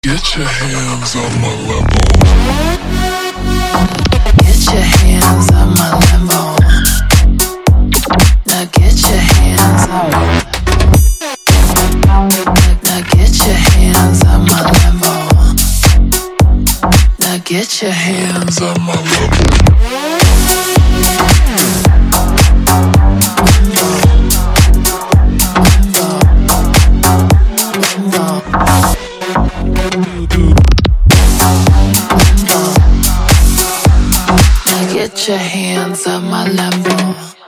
Get your hands on my level. Get your hands on my Lambo. Now get your hands on my. Now get your hands on my Lambo. Now get your hands on my Lambo. Get your hands on my Lambo.